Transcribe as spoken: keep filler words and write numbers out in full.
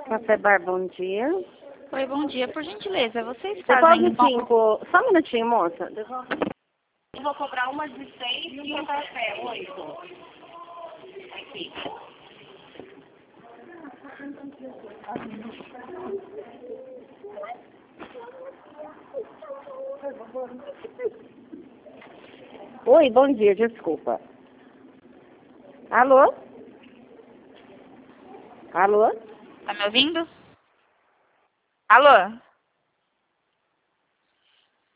Café Bar, bom dia. Oi, bom dia. Por gentileza, vocês Devolve fazem... cinco. Só um minutinho, moça. Devolve. Eu vou cobrar uma de seis e um café, oito. Aqui. Oi, bom dia, desculpa. Alô? Alô? Tá me ouvindo? Alô?